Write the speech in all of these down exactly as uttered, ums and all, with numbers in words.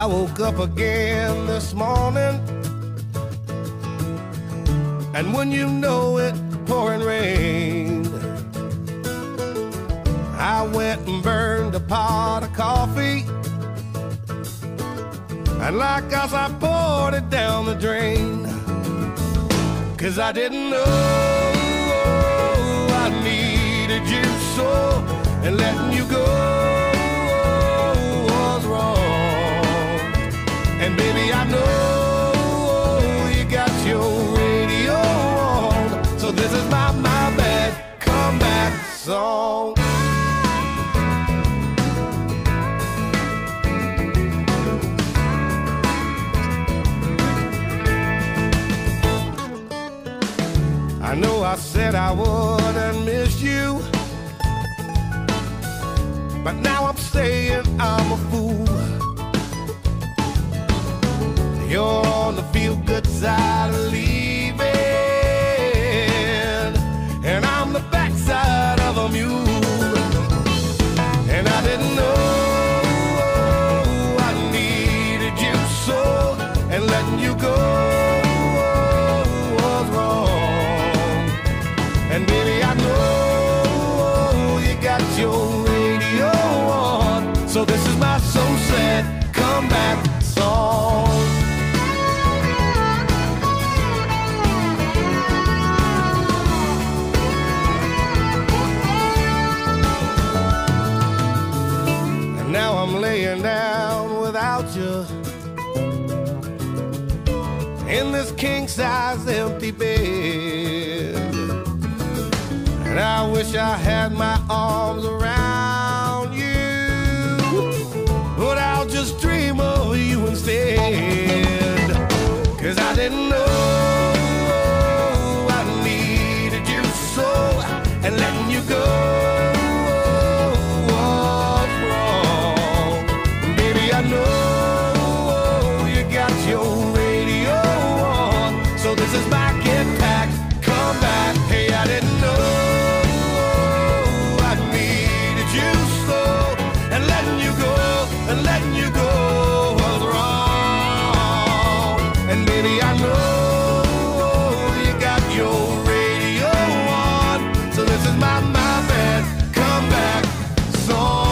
I woke up again this morning, and when you know it, pouring rain. I went and burned a pot of coffee, and like us I poured it down the drain. 'Cause I didn't know I needed you so, and letting you go was wrong. And baby, I know you got your radio on, so this is my, my bad comeback song. I know I said I wouldn't miss you, but now I'm saying I'm a fool. You're on the feel-good side of leaving, and I'm the backside of a mule. And I didn't know I needed you so, and letting you go was wrong. And baby, I know you got your radio on, so this is my so sad comeback song. And now I'm laying down without you in this king-size empty bed. And I wish I had my arms around you, but I'll just dream of you instead. 'Cause I didn't know I needed you so, and letting you go was wrong. Baby, I know you got your radio on, so this is my get back, come back. Hey, I didn't know and letting you go was wrong. And baby, I know you got your radio on, so this is my, my bad comeback song.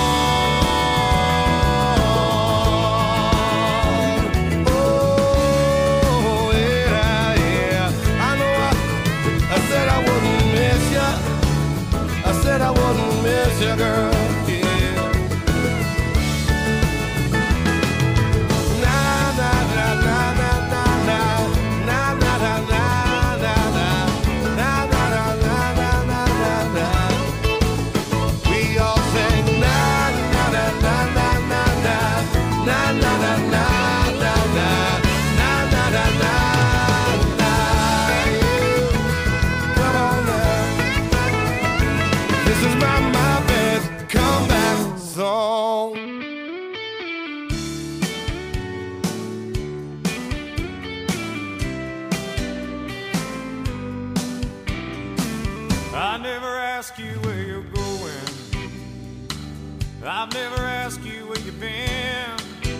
Oh, yeah, yeah. I know I, I said I wouldn't miss you. I said I wouldn't miss you, girl. I've never asked you where you've been.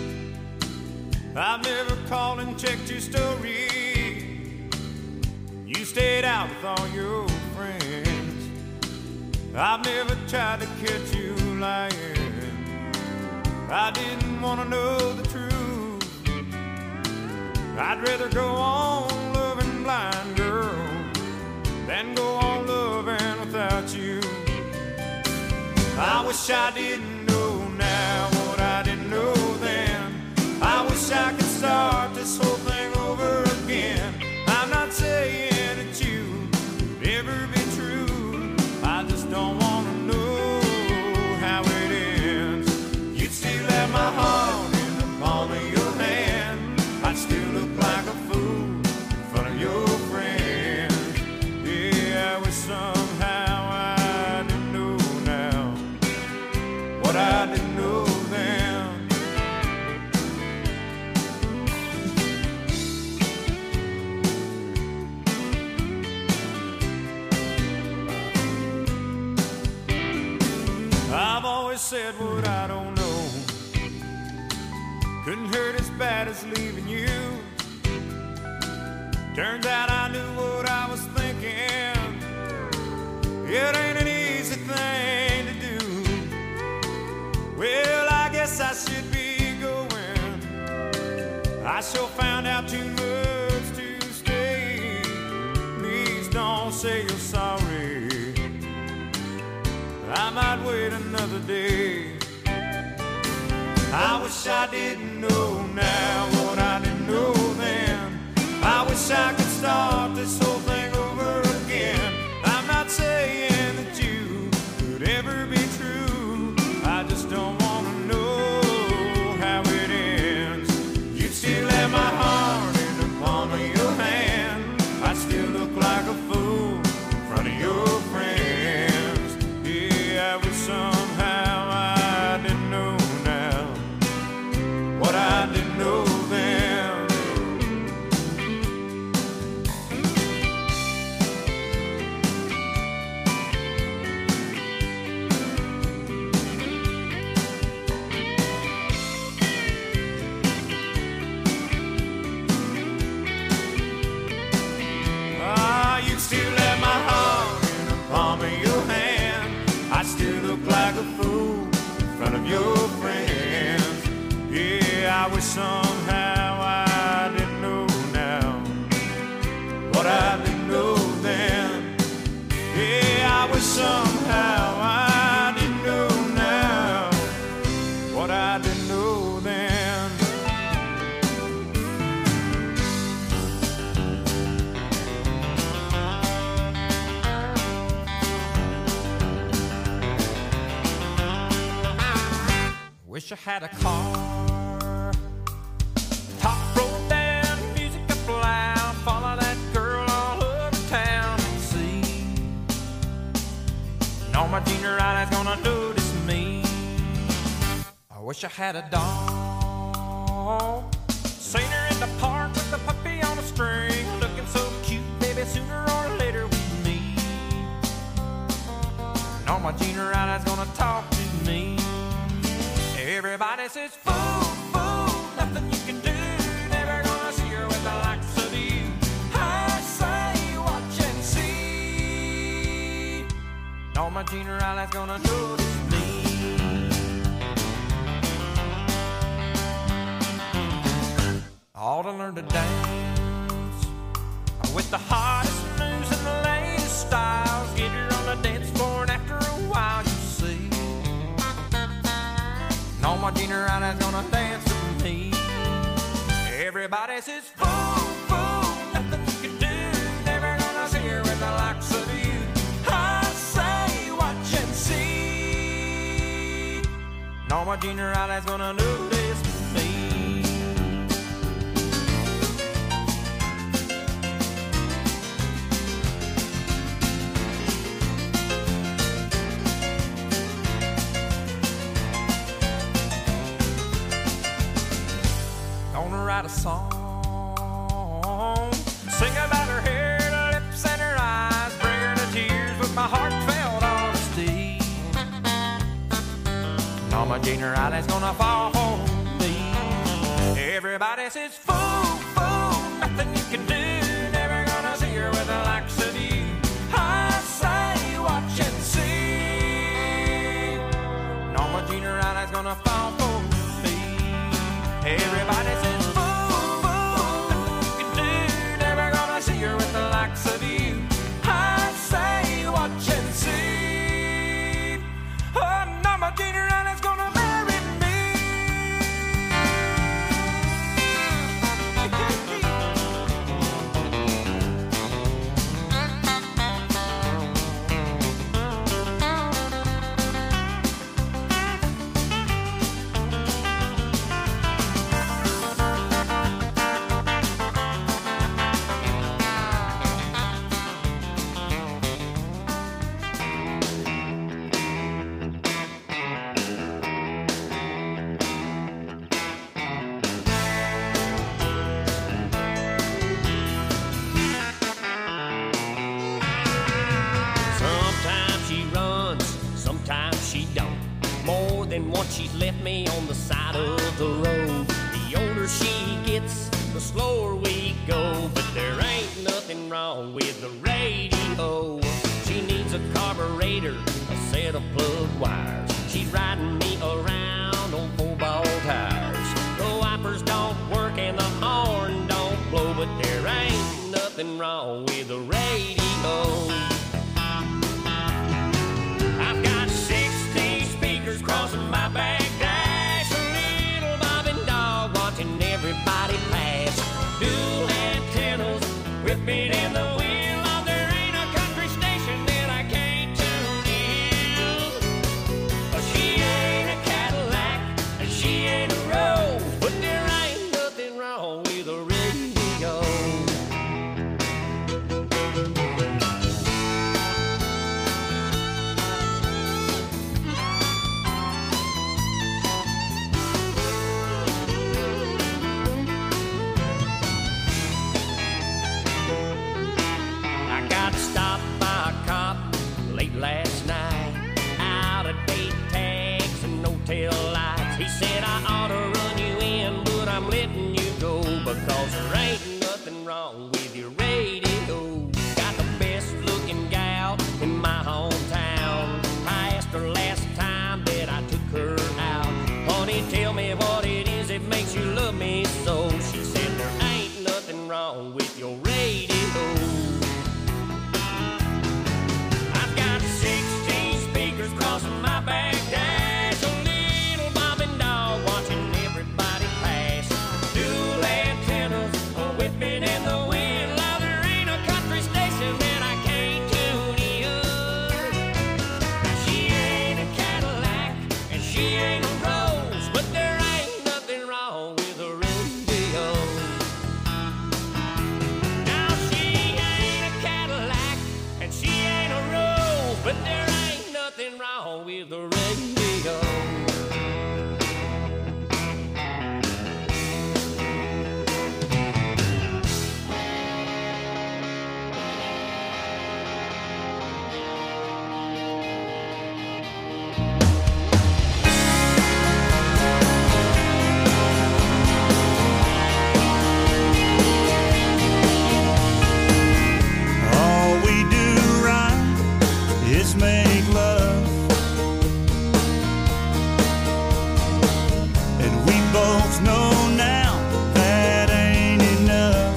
I've never called and checked your story. You stayed out with all your friends. I've never tried to catch you lying. I didn't want to know the truth. I'd rather go on loving blind, girl, than go on loving without you. I wish I didn't know now what I didn't know then. I wish I could start this whole thing over again. I'm not saying that you would ever be true. I just don't want to know how it ends. You'd still have my heart in the palm of your hand. I'd still look like a fool in front of your friends. Yeah, I wish somehow I didn't know now what I didn't know then. I've always said what I don't know. Couldn't hurt his bad as leaving you. Turns out I knew what I was thinking. It ain't an easy thing to do. Well, I guess I should be going. I sure found out too much to stay. Please don't say you're sorry. I might wait another day. I wish I didn't know now what I didn't know then. I wish I could start this whole thing over again. I'm not saying that you could ever be true. I just don't want to know how it ends. You'd still have my heart in the palm of your hand. I'd still look like a fool in front of your friends. Yeah, I wish somehow I didn't know now what I didn't know then. Ah, you still have my heart in the palm of your hand. I still look like a fool in front of your friends. Yeah, I wish somehow I didn't know now what I didn't know then. Yeah, I wish somehow I didn't know now what I didn't know then. Wish I had a car, top rolled down, music up loud, follow that girl all over town and see. No, my junior eye is gonna notice me. I wish I had a dog, seen her in the park with the puppy on a string, looking so cute, baby, sooner or later we meet. No, my junior eye is gonna talk to me. Everybody says, fool, fool, nothing you can do. Never gonna see her with the likes of you. I say, watch and see. No, my junior eye's gonna notice me. Ought to learn to dance with the hottest moves and the latest styles. Get her on the dance floor and after a while you see. No, my junior eye's gonna dance with me. Everybody says, fool, fool, nothing you can do. Never gonna see her with the likes of you. I say, watch and see. No, my junior eye's gonna notice me. Write a song, sing about her hair, her lips and her eyes, bring her to tears with my heartfelt honesty. Now my junior eye's gonna fall for me. Everybody says, fool, fool, nothing you can do. Never gonna see her with the likes of you. I say, watch and see. Now my junior eye's gonna fall for me. Everybody says, see her with the likes of you. I say, watch and see. Oh, no, my junior eye's gonna marry me. Once she's left me on the side of the road. The older she slower we go. But there ain't nothing wrong with the radio. She needs a carburetor, a set of plug wires. She's riding me around on four-ball tires. The wipers don't work and the horn don't blow, but there ain't nothing wrong with the radio. I've got sixty speakers crossing my back dash, a little bobbing dog watching everybody pass, dual antennas whipping in the wind. Oh, there ain't a country station that I can't tune in. Oh, she ain't a Cadillac and she ain't a Rose, but there ain't nothing wrong with a radio. I got stopped by a cop late last night, out of date tags and no tail lights. He said I ought to run you in, but I'm letting you go because there ain't nothing wrong with your radio. Got the best looking gal in my hometown. I asked her last time that I took her out, honey, tell me what it is that makes you love me so. She said there ain't nothing wrong with your radio. I've got sixteen speakers crossing my back dash, a little bobbing dog watching everybody pass, dual antennas whipping in the wind. Now there ain't a country station that I can't tune in. She ain't a Cadillac and she ain't a Rose, but there ain't nothing wrong with a radio. Now she ain't a Cadillac and she ain't a Rose, but there ain't nothing wrong with the radio. All we do right is make love, and we both know now that ain't enough.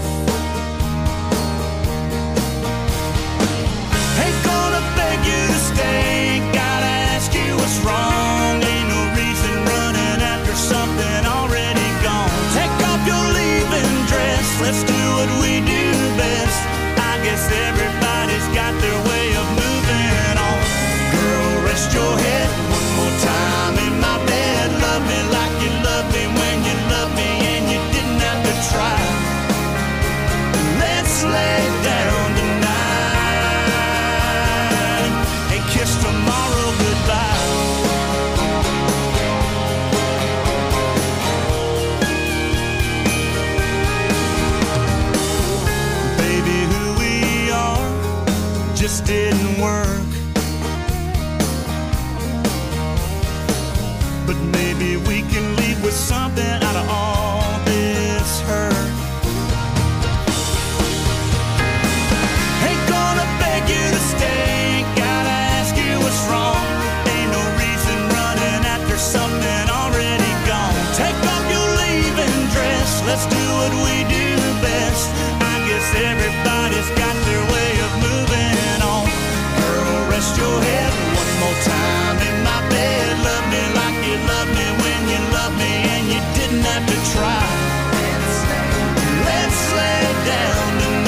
Ain't gonna beg you to stay, gotta ask you what's wrong. Ain't no reason running after something already gone. Take off your leaving dress, let's do what we do best. I guess everybody's got their way of moving on. Girl, rest your head one more time in my bed. Love me like you loved me when you loved me and you didn't have to try. Let's lay down tonight and kiss tomorrow goodbye. Baby, who we are just didn't work, but maybe we can leave with something out of all this hurt. Ain't gonna beg you to stay, gotta ask you what's wrong. Ain't no reason running after something already gone. Take off your leaving dress, let's do what we do best. I guess everybody's got their way of moving on. Girl, rest your head one more time in my bed. Love me like you loved me when you loved me and you didn't have to try. Let's lay down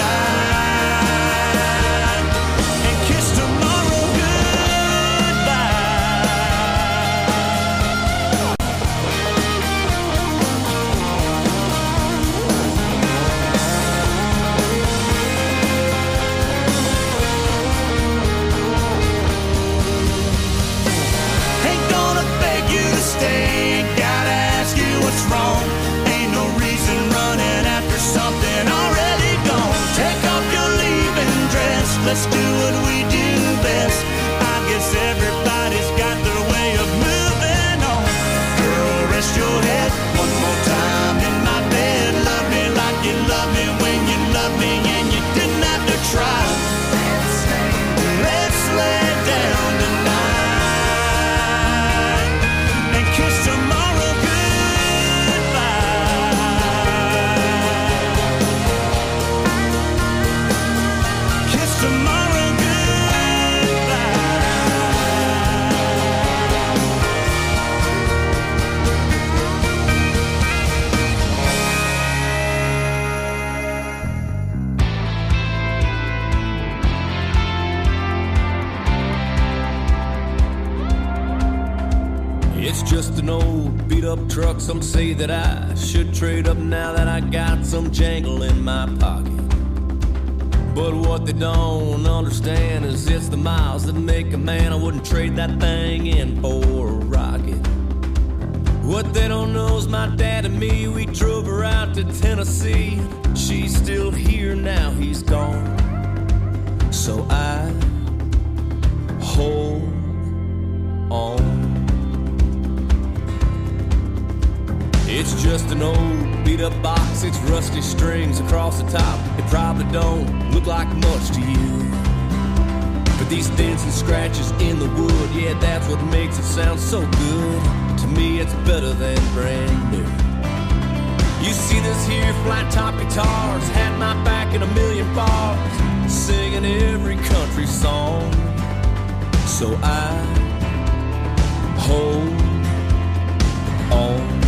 tonight and kiss tomorrow goodbye. Ain't gonna beg you to stay, gotta ask you what's wrong. Ain't no reason running after something already gone. Take off your leaving dress, let's do what we do best. I guess everybody's got their way of moving on. Girl, rest your head one more time in my bed. Love me like you pickup truck. Some say that I should trade up now that I got some jangle in my pocket. But what they don't understand is it's the miles that make a man. I wouldn't trade that thing in for a rocket. What they don't know is my dad and me, we drove her out to Tennessee. She's still here now, he's gone. So I hold on. It's just an old beat-up box, six rusty strings across the top. It probably don't look like much to you, but these dents and scratches in the wood, yeah, that's what makes it sound so good. To me, it's better than brand new. You see this here flat-top guitars had my back in a million bars, singing every country song. So I hold on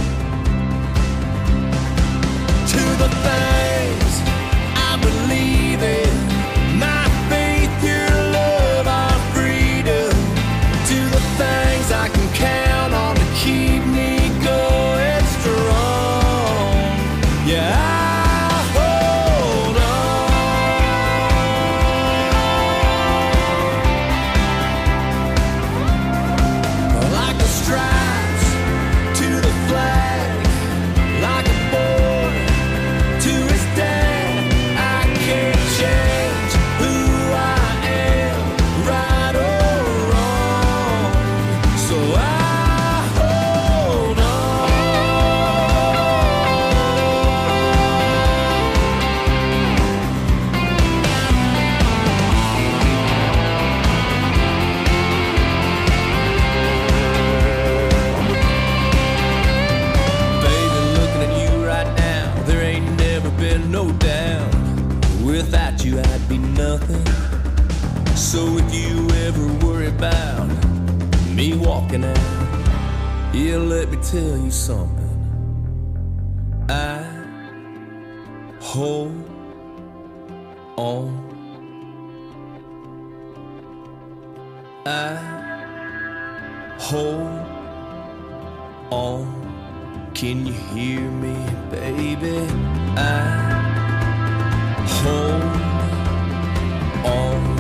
to the things I believe in, my faith, your love, our freedom, to the things I can count on to keep me going strong. Yeah, I hold on like the stripes to the flag, like a boy to his dad. I can't change who I am, right or wrong. So I hold Baby, looking at you right now, there ain't never been no doubt. Without you, I'd be nothing. So if you ever worry about me walking out, yeah, let me tell you something. I hold on. I hold on. Can you hear me, baby? I hold on.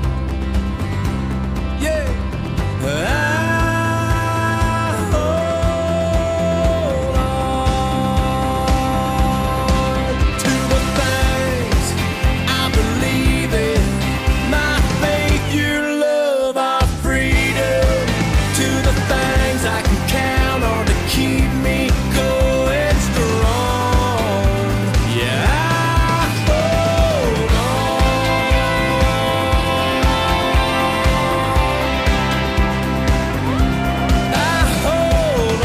Yeah. I hold on to the things I believe in, my faith, your love, our freedom, to the things I can count on to keep me going strong. Yeah, I hold on. I hold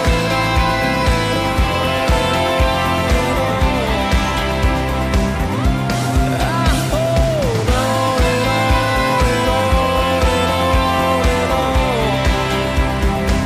on. I hold on and on and on and on and on.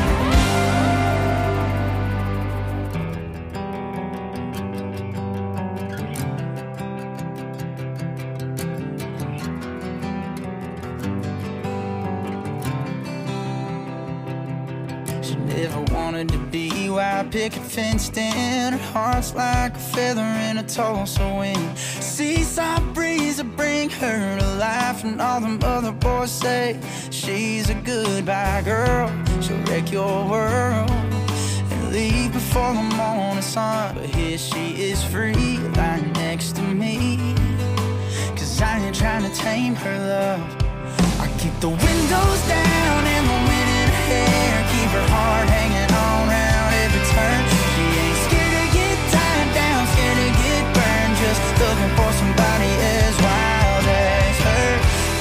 She never wanted to be wild picket fenced in. Her heart's like a feather in a Tulsa wind. Seaside breeze will bring her to life, and all them other boys say she's a goodbye girl. She'll wreck your world and leave before the morning sun. But here she is free, lying next to me. Cause I ain't trying to tame her love. I keep the windows down and the wind in her hair, keep her heart hanging on round every turn. She ain't scared to get tied down, scared to get burned, just looking for somebody as wild as her.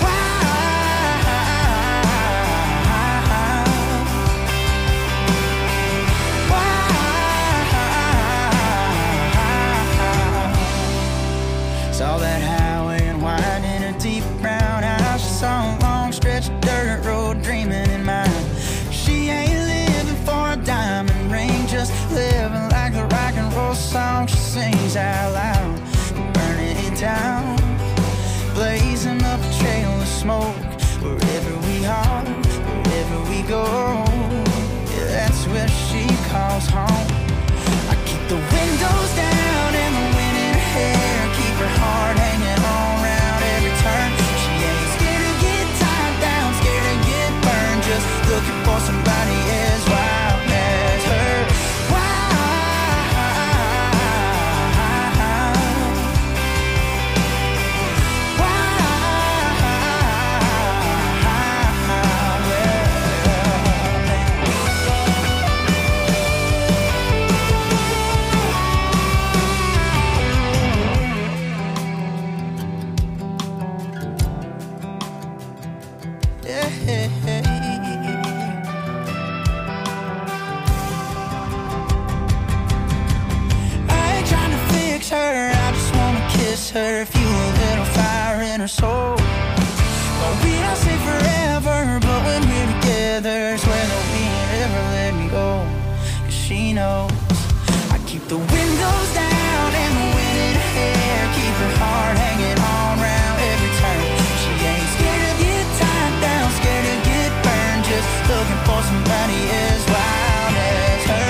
Wild. Saw that highway and wide in a deep brown house. She saw a long stretch of dirt road dreaming in mind. She ain't living for a diamond ring, just living like the rock and roll song she sings out loud. Burning it down, blazing up a trail of smoke. Wherever we are, wherever we go, yeah, that's where she calls home. ask her, fuel a little fire in her soul. Well, we don't say forever, but when we're together, swear that we ain't ever let me go. Cause she knows I keep the windows down and the wind in her hair, keep her heart hanging on round every turn. She ain't scared to get tied down, scared to get burned, just looking for somebody as wild as her.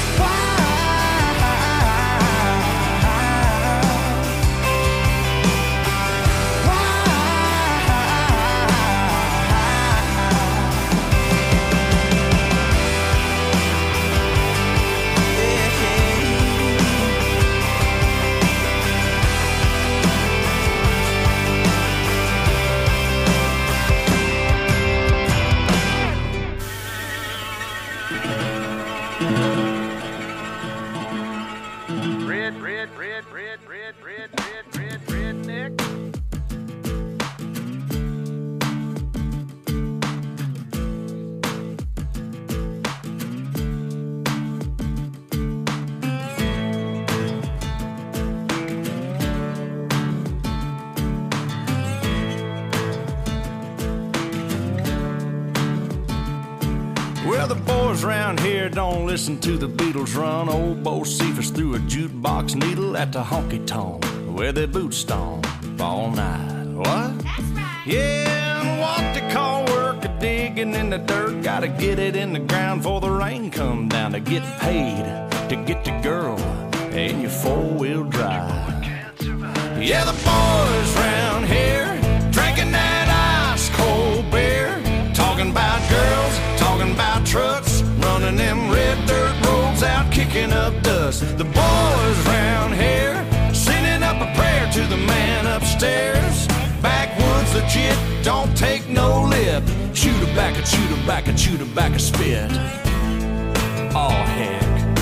Well, the boys around here don't listen to the Beatles run. Old Bo Cephas threw a jukebox needle at the honky-tonk where they boot stomp all night. What? That's right. Yeah, and what they call work a digging in the dirt. Gotta get it in the ground before the rain come down to get paid, to get the girl in your four-wheel drive. Yeah, the boys around here drinking that ice-cold beer, talking about girls, talking about trucks, running them red dirt roads out, kicking up dust. The boys round here sending up a prayer to the man upstairs. Backwoods legit, don't take no lip. Chew tobacco, chew tobacco, chew tobacco, spit. Oh heck.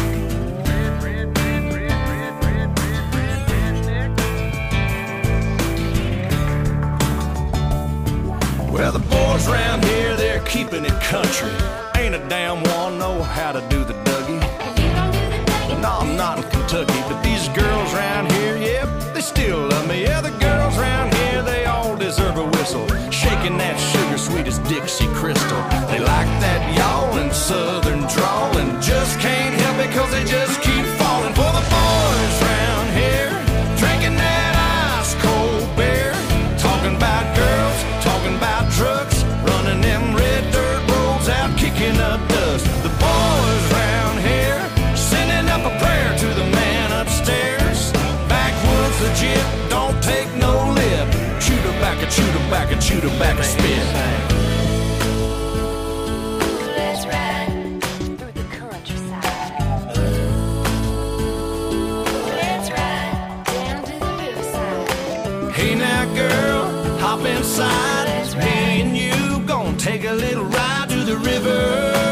Well, the boys around here, they're keeping it country. Ain't a damn one know how to do the Dougie. No, I'm not in Kentucky, but these girls around here, yep, they still love me. Yeah, the girls around here, they all deserve a whistle, shaking that sugar sweet as Dixie Crystal. They like that yawling southern drawl and just can't help it cause they just keep falling for the boys around here, drinking that ice cold beer, talking about girls, talking about trucks, running them red dirt roads out, kicking up dust. The boys round here sending up a prayer to the man upstairs. Backwoods legit, don't take no lip. Chew tobacco, chew tobacco, chew tobacco, spit. Let's ride through the countryside. Let's ride down to the riverside. Hey now girl, hop inside. Me and you gonna take a little ride to the river.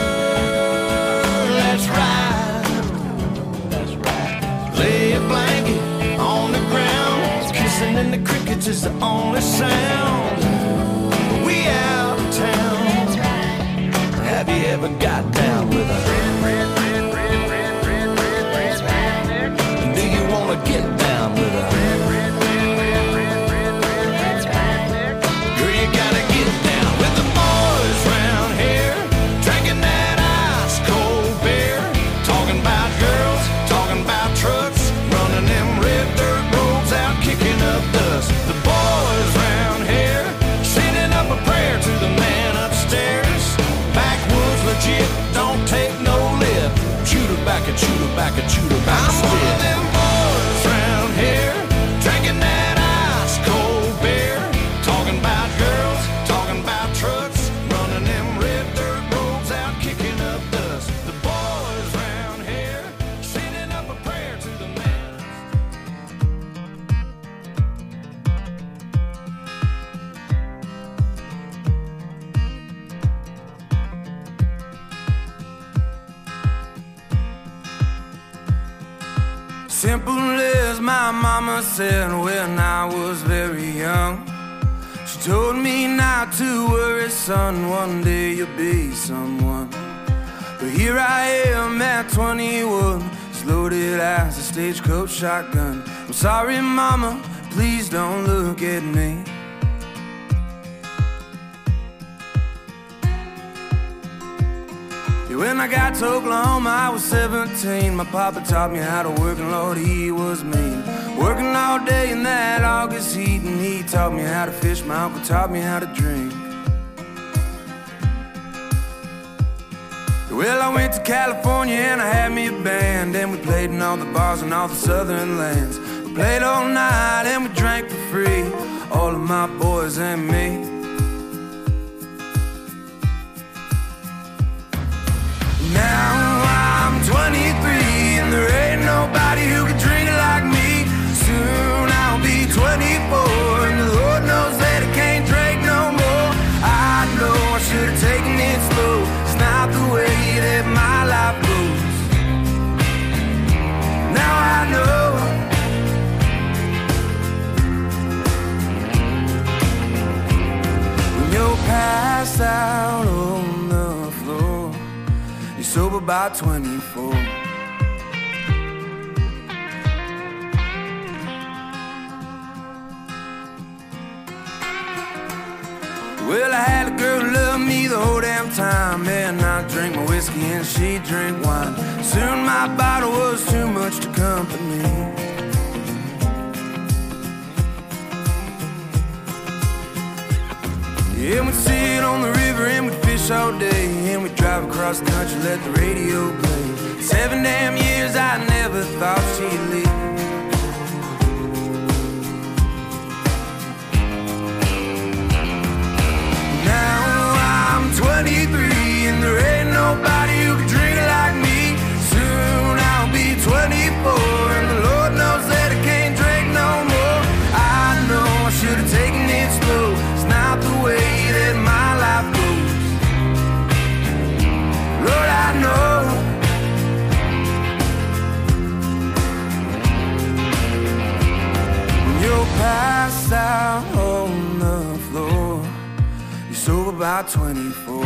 Let's ride. Let's ride. Lay a blanket on the ground. Kissing in the crickets is the only sound. We out of town. Let's ride. Have you ever got down with a red, red, red, red, red, red, red, Let's ride. red? Do you wanna get down with a red, red, red, red, red, red, red? Let's ride. Girl, you gotta get down with the boys round here, drinking that ice cold beer, talking about girls, talking about trucks, running them red dirt roads out, kicking up dust. The boys round here sending up a prayer to the man upstairs. Backwoods legit, don't take no lip. Chew tobacco, chew tobacco, chew tobacco, spit. I'm one of them boys round here, drinking that ice cold beer, talking about girls, talking about trucks, running them red dirt roads out, kicking up dust. The boys round here sending up a prayer to the man. Simple as my mama said when I was very young. She told me not to worry, son, one day you'll be someone. But here I am at twenty-one, as loaded as a stagecoach shotgun. I'm sorry, mama, please don't look at me. When I got to Oklahoma, I was seventeen. My papa taught me how to work, and Lord, he was mean. Working all day in that August heat, and he taught me how to fish. My uncle taught me how to drink. Well, I went to California and I had me a band, and we played in all the bars and all the southern lands. We played all night and we drank for free, all of my boys and me. Now I'm twenty-three and there ain't nobody who can drink it like me. Soon I'll be twenty-four and the Lord knows that I can't drink no more. I know I should have taken it slow. It's not the way that my life goes. Now I know. When you're passed out on the floor, you're sober by twenty-four. Well, I had a girl who loved me the whole damn time, and I drank my whiskey and she drank wine. Soon my bottle was too much to company. Yeah, we'd sit on the river and we'd fish all day, and we'd drive across the country, let the radio play. Seven damn years I never thought she'd leave. Now I'm twenty-three and there ain't nobody who can drink it like me. Soon I'll be twenty-four and the Lord knows that I can't drink no more. I know I should have taken it slow. It's not the way that my life goes. Lord, I know. When you're passed out on the floor, you're sober by twenty-four.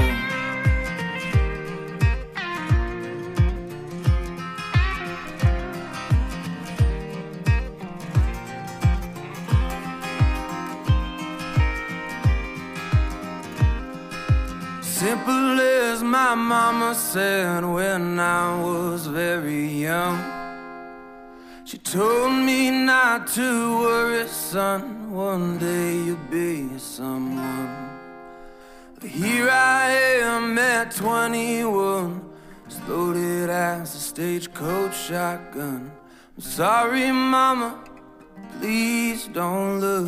Simple as my mama said when I was very young. She told me not to worry, son, one day you'll be someone. But here I am at twenty-one, as loaded as a stagecoach shotgun. I'm sorry, mama, please don't look.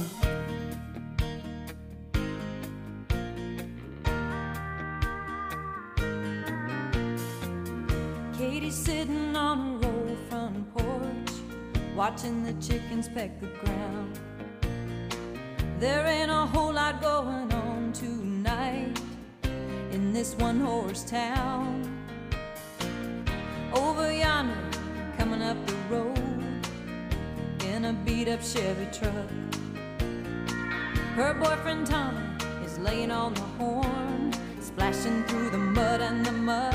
Katie's sitting on a roll front porch, watching the chickens peck the ground. There ain't a whole lot going on tonight in this one-horse town. Over yonder, coming up the road in a beat-up Chevy truck, her boyfriend Tommy is laying on the horn, splashing through the mud and the muck.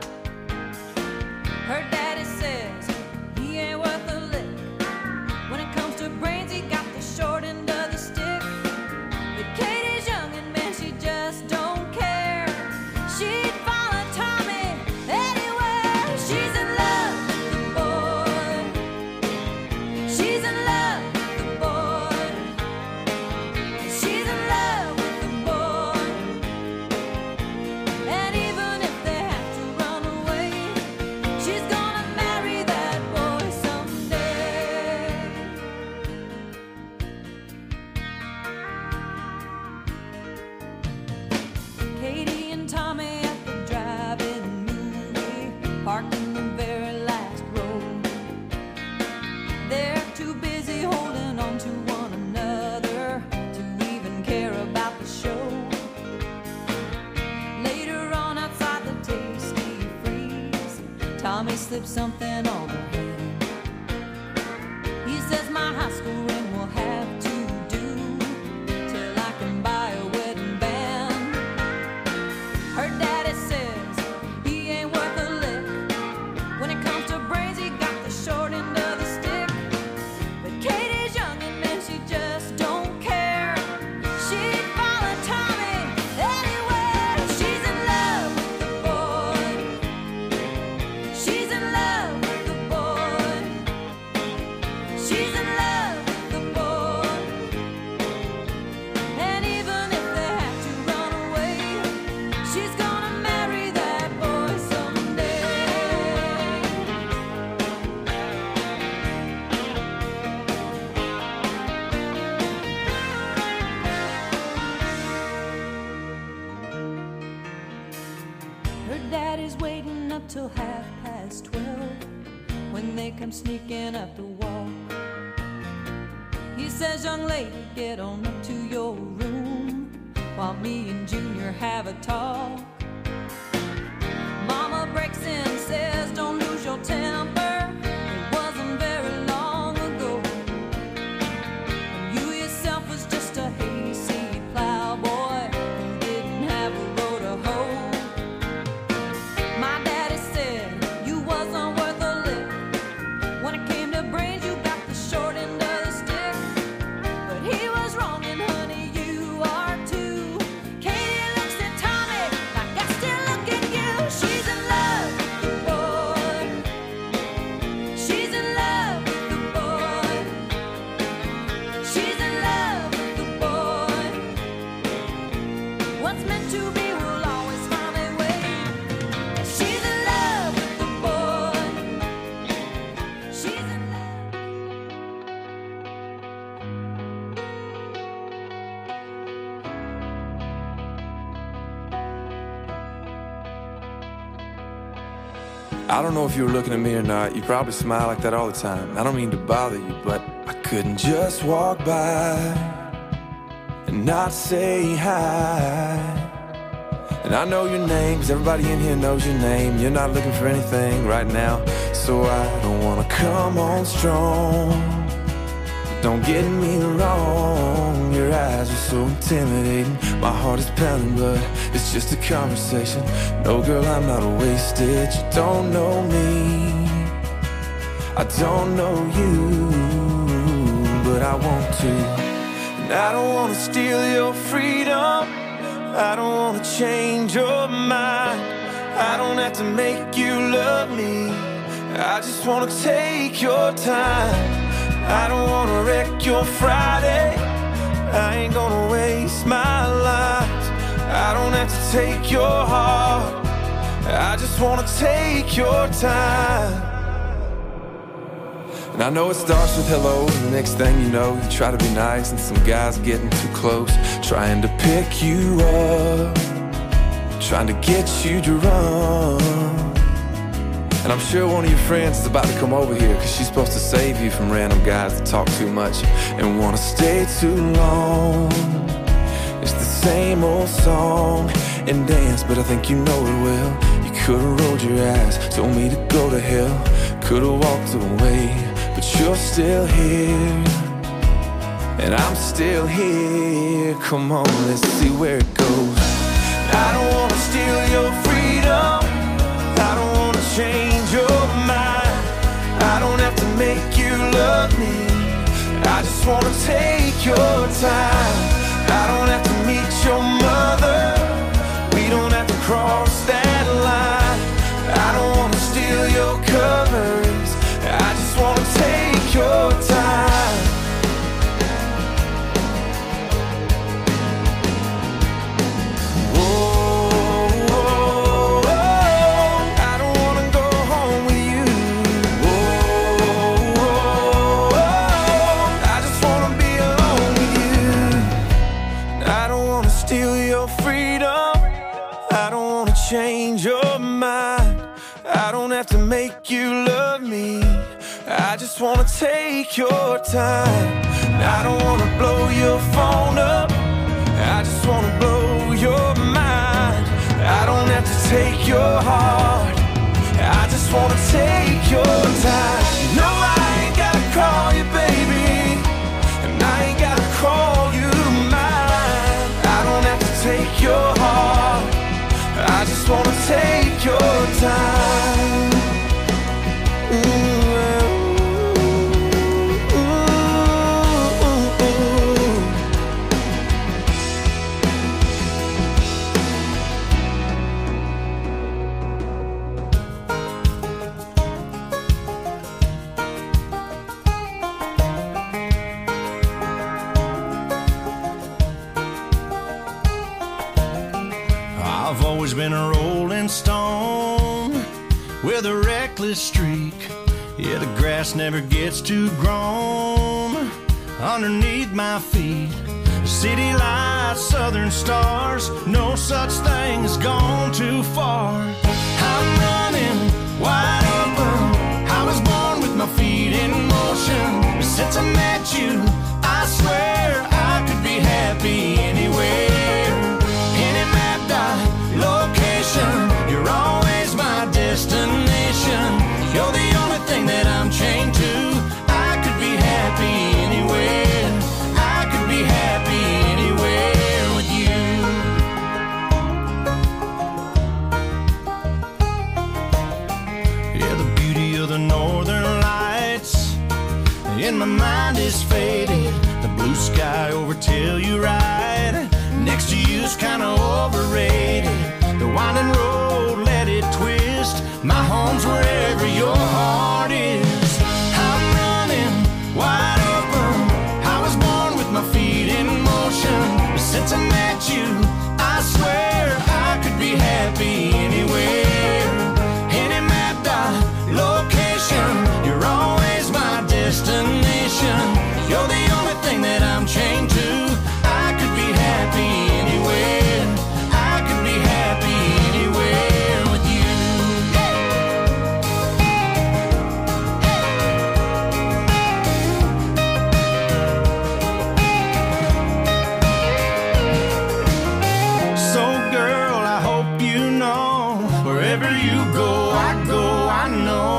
Her daddy says he ain't worth a lick. When it comes to brains, he got the short end of the stick. But Katie's young and man, she just don't care. She'd follow Tommy anywhere. She's in love with the boy. She's in love with the boy. She's in love with the boy. And even if they have to run away, she's gonna marry that boy someday. Katie and Tommy at the drive-in movie, parked in the very last row. They're too busy holding on to one another to even care about the show. Later on outside the Tasty Freeze, Tommy slipped something on her hand. He says my high school ring will have to do till I can buy a wedding band. Her daddy says he ain't worth a lick. When it comes to brains, he got the short end of the stick. But Katie's young and man, she just till half past twelve when they come sneaking up the wall. He says, young lady, get on up to your room while me and Junior have a talk. Mama breaks in and says, don't lose your temper. It wasn't very long ago. And you yourself was just a hayseed plowboy who didn't have a road to hoe. My daddy said you wasn't worth a lick. When it came to brains, you got the short end of the stick. But he was wrong, and honey, you are too. Katie looks at Tommy like I still look at you. She's in love with the boy. She's in love with the boy. She's in love with the boy. What's meant to be will always find a way. She's in love with the boy. She's in love. I don't know if you were looking at me or not. You probably smile like that all the time. I don't mean to bother you, but I couldn't just walk by and not say hi. And I know your name, 'cause everybody in here knows your name. You're not looking for anything right now, so I don't wanna come on strong. Don't get me wrong, your eyes are so intimidating. My heart is pounding, but it's just a conversation. No, girl, I'm not wasted. You don't know me, I don't know you, but I want to. And I don't wanna steal your freedom, I don't wanna change your mind. I don't have to make you love me, I just wanna take your time. I don't wanna wreck your Friday, I ain't gonna waste my life. I don't have to take your heart, I just wanna take your time. And I know it starts with hello, and the next thing you know, you try to be nice, and some guy's getting too close, trying to pick you up, trying to get you to run. And I'm sure one of your friends is about to come over here, 'cause she's supposed to save you from random guys that talk too much and wanna stay too long. It's the same old song and dance, but I think you know it well. You could've rolled your eyes, told me to go to hell, could've walked away, but you're still here, and I'm still here. Come on, let's see where it goes. I don't wanna steal your freedom, I don't wanna change your mind. I don't have to make you love me, I just wanna take your time. I don't have to meet your mother, we don't have to cross that line. I don't wanna steal your covers, I just wanna take your time. Change your mind, I don't have to make you love me, I just wanna take your time. I don't wanna blow your phone up, I just wanna blow your mind. I don't have to take your heart, I just wanna take your time. No, I ain't gotta call you baby, and I ain't gotta call you mine. I don't have to take your heart, I just wanna take your time. Ooh, ooh, ooh. I've always been a rolling stone with a reckless streak. Yeah, the grass never gets too grown underneath my feet. City lights, southern stars, no such thing as gone too far. I'm running wide open. I was born with my feet in motion. But since I met you, I swear I could be happy anywhere. Any map dot location, you're always my destination. You're the only thing that I'm chained to. I could be happy anywhere. I could be happy anywhere with you. Yeah, the beauty of the northern lights in my mind is faded. The blue sky over Telluride next to you's kinda overrated. The winding road, let it twist. My home's wherever your heart is. I'm running wide open. I was born with my feet in motion. But since I met you, I swear I could be happy anywhere. Any map dot location, you're always my destination. You're the only thing that I'm chained to. I could be happy anywhere. I could be happy anywhere with you. So girl, I hope you know, wherever you go, I go, I know.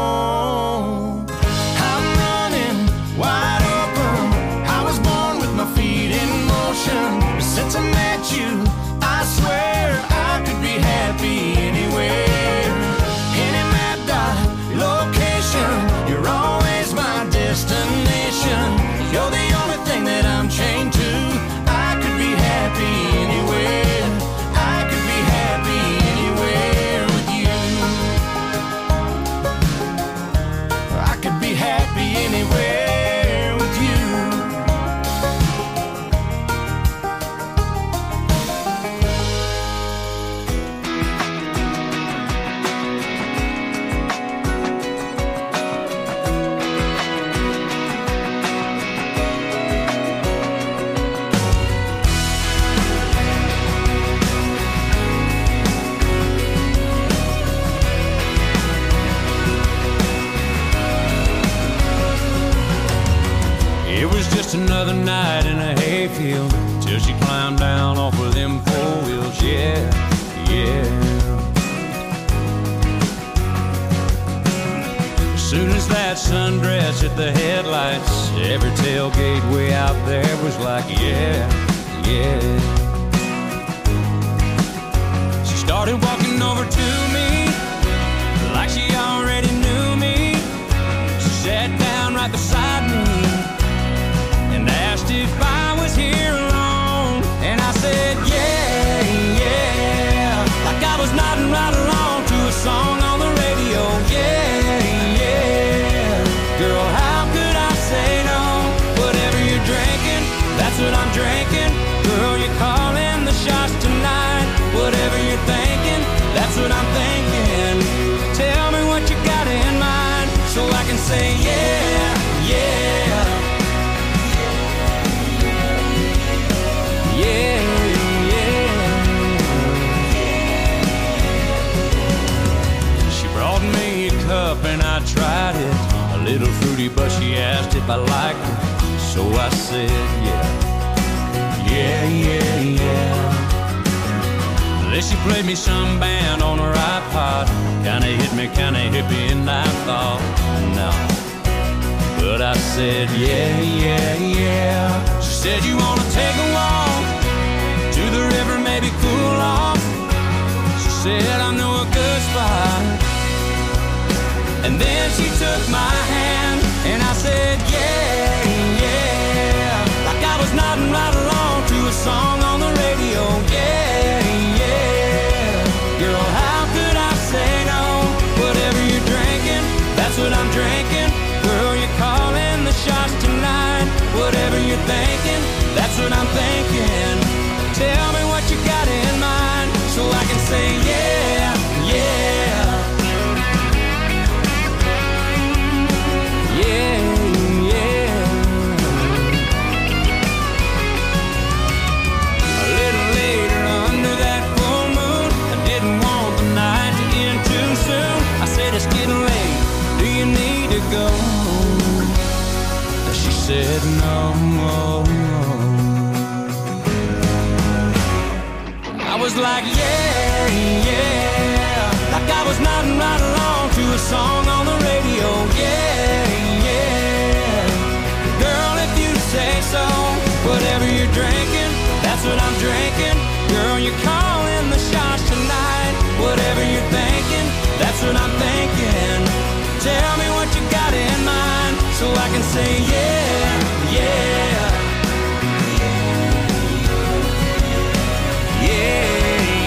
I'm running wide open. I was born with my feet in motion. But since I met you, I swear I could be happy anywhere. Any map dot location, you're always my destination. You're the only thing that I'm chained to. I could be happy anywhere. I could be happy anywhere with you. I could be happy anywhere with you. It was just another night in a hayfield till she climbed down off of them four wheels. Yeah, yeah. As soon as that sundress hit the headlights, every tailgate way out there was like, yeah, yeah. She started walking over to me like she already knew me. She sat down right beside me and asked if I was here alone. And I said, yeah, yeah, like I was nodding right along to a song on the radio. Yeah, yeah, girl, how could I say no? Whatever you're drinking, that's what I'm drinking. Girl, you're calling the shots tonight. Whatever you're thinking, that's what I'm thinking. Tell me what you got in mind so I can say, yeah, yeah. Yeah, yeah. She brought me a cup and I tried it. A little fruity, but she asked if I liked it. So I said, yeah, yeah, yeah, yeah. Then she played me some band on her iPod. Kinda hit me, kinda hippie, and I thought, no. But I said, yeah, yeah, yeah. She said, you wanna take a walk to the river, maybe cool off. She said, I know a good spot. And then she took my hand and I said, yeah, yeah, like I was nodding right along to a song on the radio. Yeah, yeah, girl, how could I say no? Whatever you're drinking, that's what I'm drinking. Girl, you're calling the shots tonight. Whatever you're thinking, that's what I'm thinking. Tell me what you got in mind so I can say, yeah, yeah. Yeah, yeah. said no. I was like, yeah, yeah, like I was nodding right along to a song on the radio. Yeah, yeah, girl, if you say so. Whatever you're drinking, that's what I'm drinking. Girl, you're calling the shots tonight. Whatever you're thinking, that's what I'm thinking. Tell me what you got in mind, so I can say yeah, yeah, yeah, yeah.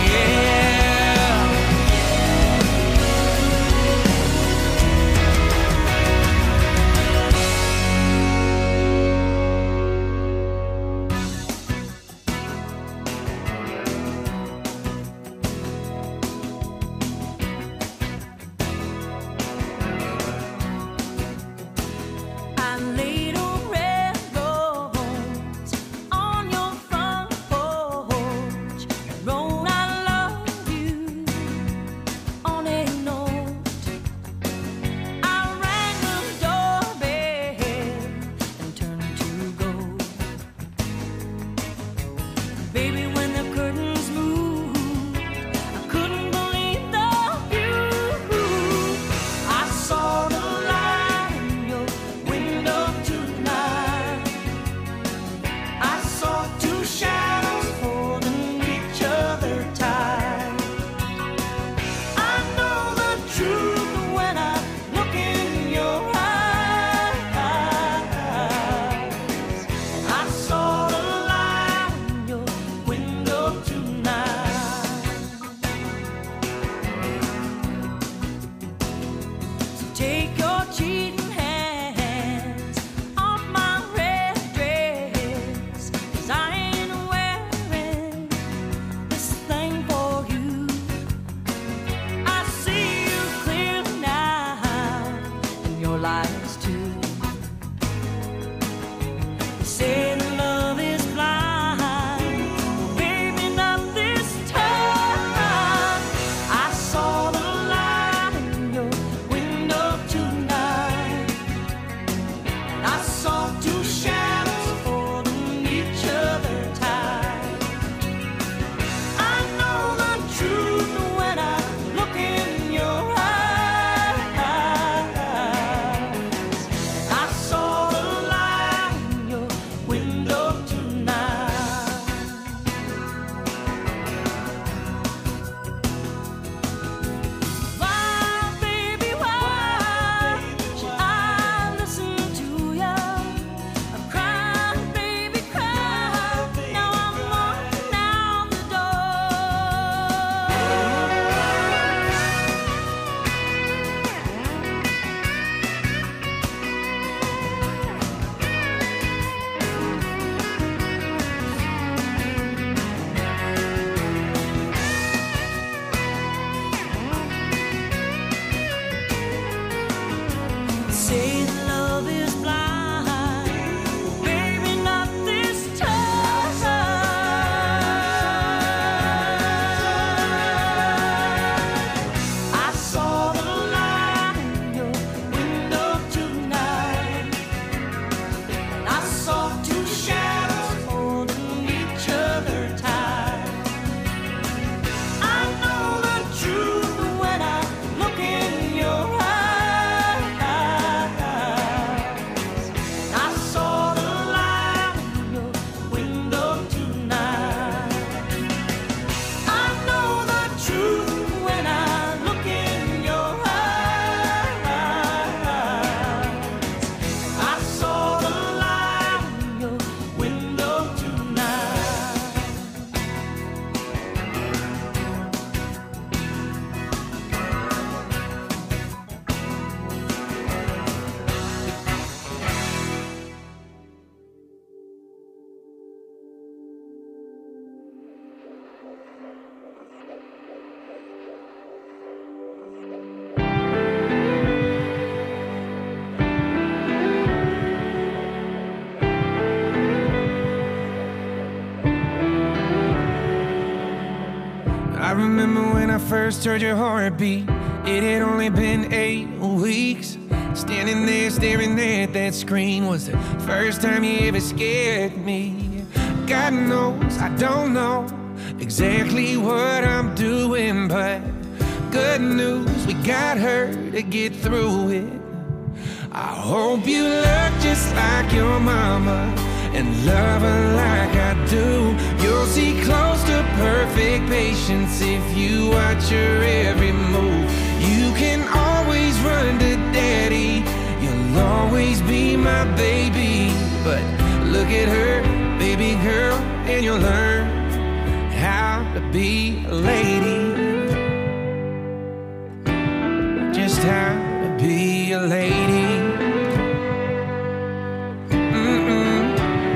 I remember when I first heard your heartbeat. It had only been eight weeks. Standing there staring at that screen was the first time you ever scared me. God knows I don't know exactly what I'm doing, but good news, we got her to get through it. I hope you look just like your mama and love her like I do. You'll see close to perfect patience if you watch her every move. You can always run to daddy, you'll always be my baby. But look at her, baby girl, and you'll learn how to be a lady. Just how to be a lady. Mm-mm.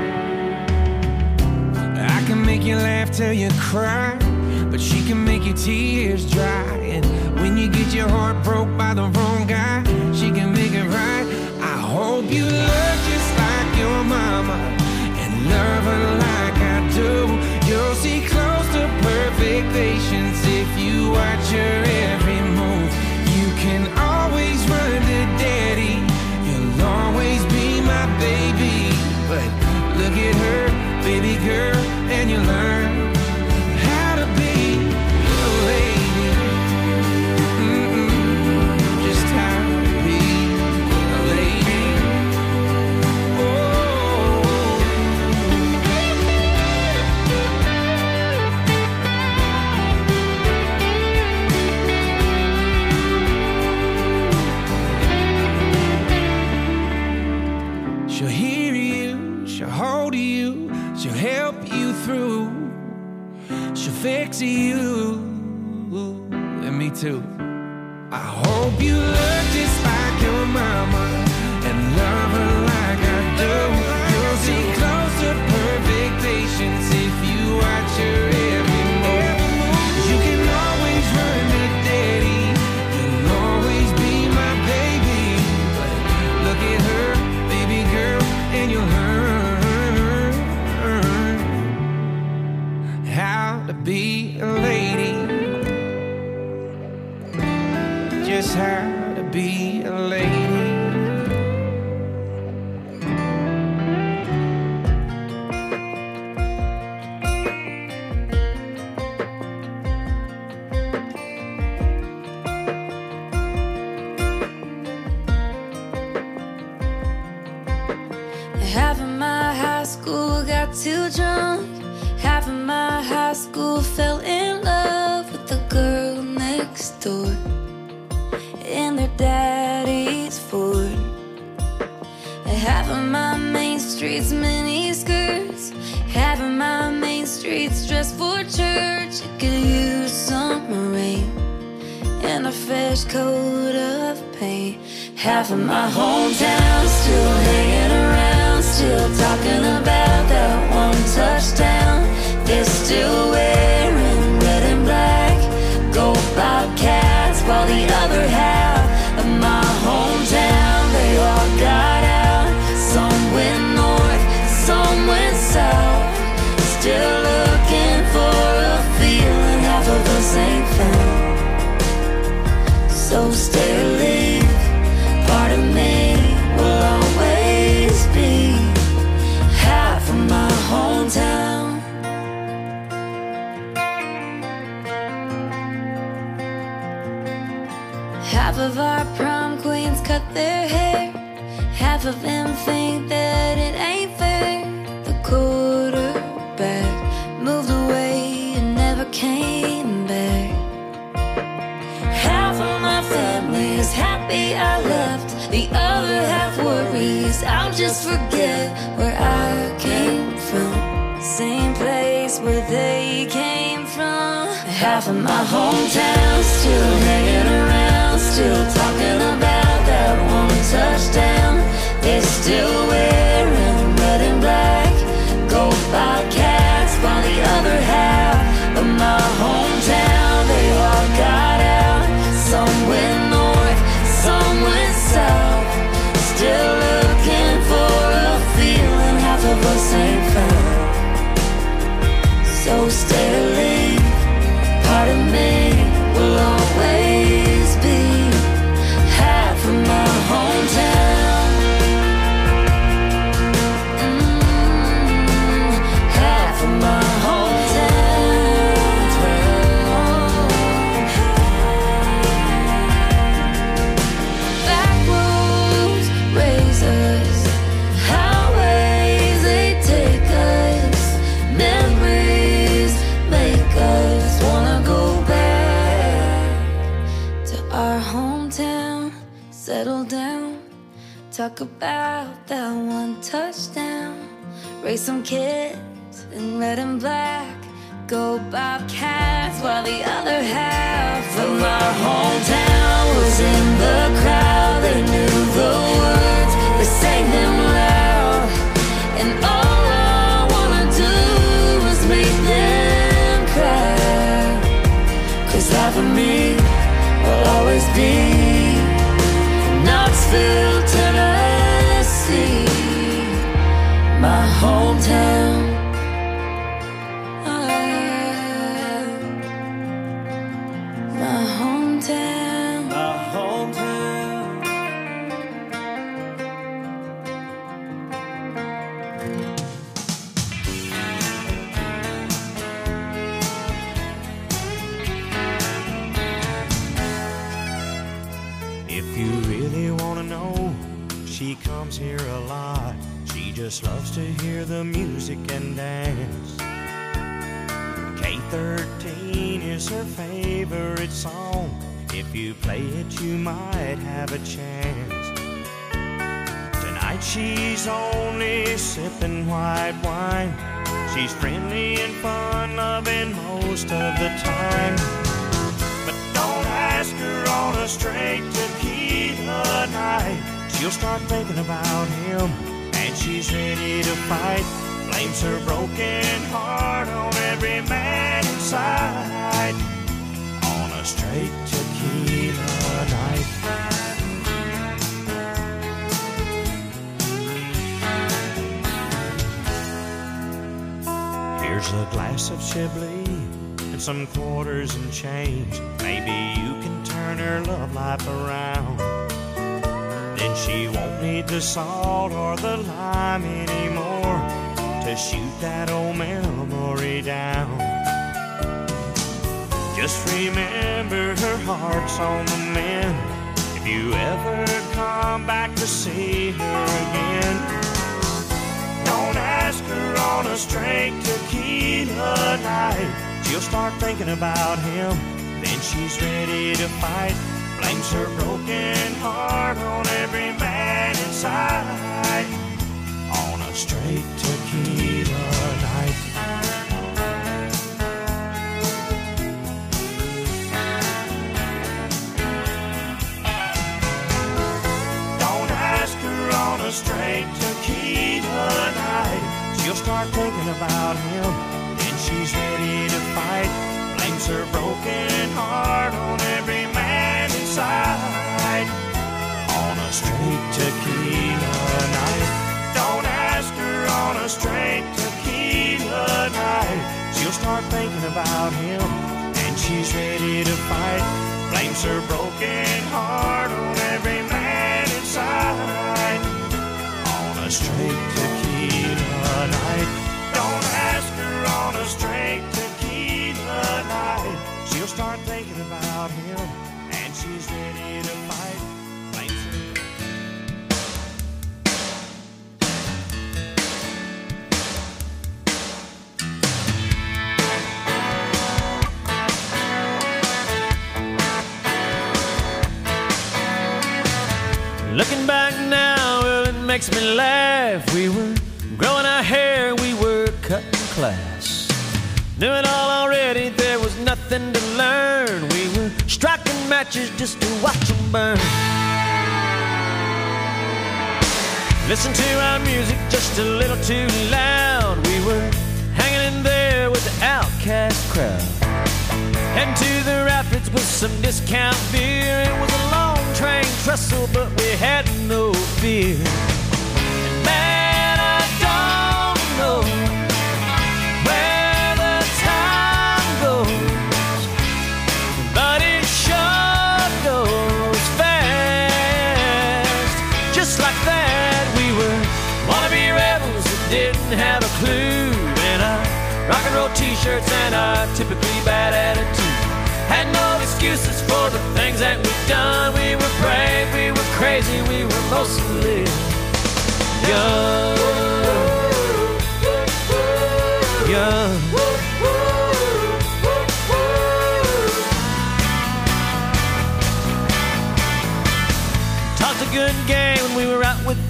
I can make you laugh till you cry, but she can make your tears dry. And when you get your heart broke by the wrong guy, she can make it right. I hope you look just like your mama and love her like I do. You'll see close to perfect patience if you watch her every move. You can always run to daddy, you'll always be my baby. But look at her, baby girl, and you learn how to be a lady. Mm-mm, just how to be a lady. She'll hear you, she'll hold you, she'll help you through, she'll fix you, and me too. I hope you look just like your mama and love her like I do. You'll see close to perfect patience if you watch her every move. You can always run to daddy, you'll always be my baby. But look at her, baby girl, and you'll learn how to be a lady. Just how to be a lady. Half of my high school got too drunk. Half of my high school fell in love with the girl next door in their daddy's Ford. Half of my main street's mini skirts. Half of my main street's dressed for church. It could use some rain and a fresh coat of paint. Half of my hometown still hanging around, still talking about that one touchdown. They're still wearing red and black, go Bobcats, while the other half of my hometown, they all got out. Some went north, some went south, still looking for a feeling half of us ain't found. So stay or leave, part of me will always be half of my hometown. Half of our prom queens cut their hair, half of them think that it ain't fair. The quarterback moved away and never came back. Half of my family is happy I left, the other half worries I'll just forget where I came from, same place where they came from. Half of my hometown still hanging around, still talking about that one touchdown. They're still wearing red and black, go Bobcats, while the other half of my hometown, they all got out. Some went north, some went south, still looking for a feeling half of us ain't found. So stay or leave, part of me will always be half of my hometown. talk about that one touchdown. Raise some kids in red and black. Go Bobcats while the other half of my hometown was in the crowd. They knew the words, they sang them loud. And all I wanna do was make them cry. Cause half of me will always be from Knoxville, Tennessee, my hometown. Here a lot. She just loves to hear the music and dance. K thirteen is her favorite song. If you play it, you might have a chance. Tonight she's only sipping white wine. She's friendly and fun-loving most of the time. But don't ask her on a straight tequila night. She'll start thinking about him, and she's ready to fight. Blames her broken heart on every man inside. On a straight tequila night. Here's a glass of Chablis and some quarters and change. Maybe you can turn her love life around. Then she won't need the salt or the lime anymore to shoot that old memory down. Just remember her heart's on the mend. If you ever come back to see her again, don't ask her on a straight tequila night. She'll start thinking about him, then she's ready to fight. Blames her broken heart on every man inside. On a straight tequila night. Don't ask her on a straight tequila night. She'll start thinking about him, then she's ready to fight. Blames her broken heart on every man inside. On a straight tequila night. Don't ask her on a straight tequila night. She'll start thinking about him, and she's ready to fight. Blames her broken heart on every man inside. On a straight tequila night. Don't ask her on a straight tequila night. She'll start thinking about him, and she's ready to fight. Blames her. Looking back now, well, it makes me laugh. We were growing our hair, we were cutting class. Knew it all already, there was nothing to learn. We were striking matches just to watch them burn. Listen to our music just a little too loud. We were hanging in there with the outcast crowd. Heading to the rapids with some discount beer. It was a long train trestle, but we had no fear. And man, I don't know where the time goes, but it sure goes fast. Just like that, we were wannabe rebels that didn't have a clue. In our rock and roll t-shirts and our typically bad attitude. Had no excuses for the things that we've done. We were brave, we were crazy, we were mostly young. Young. Talked a good game when we were out with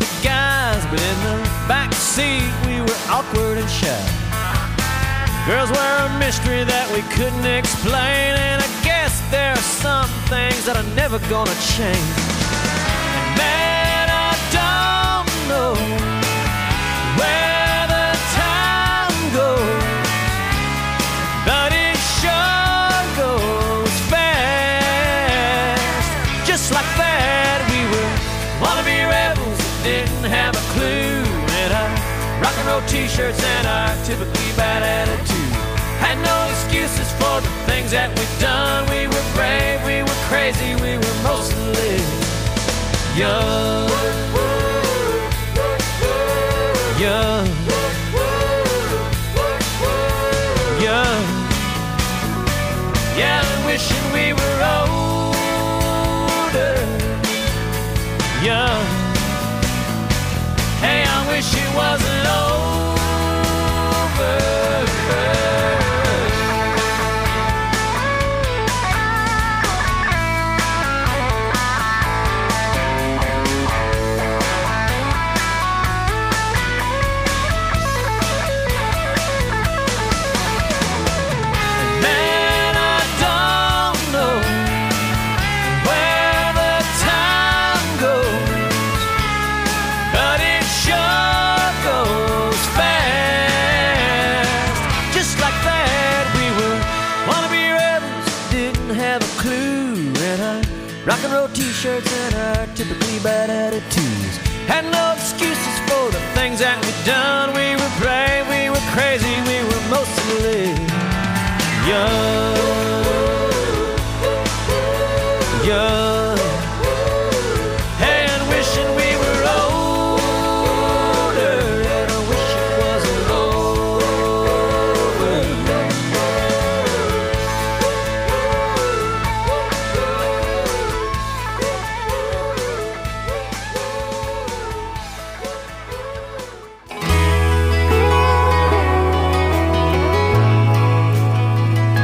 seat, we were awkward and shy. Girls were a mystery that we couldn't explain, and I guess there are some things that are never gonna change. And man, I don't know where the time goes, but it sure goes fast. Just like that, we were wannabe rebels that didn't have a clue, and our rock and roll t-shirts and our typically bad attitude. Had no excuses for the things that we've done. We were brave, we were crazy, we were mostly young. Young. Young. Yeah, wishing we were older. Young. Hey, I wish it wasn't over. Rock and roll t-shirts and our typically bad attitudes. Had no excuses for the things that we'd done. We were brave, we were crazy, we were mostly young.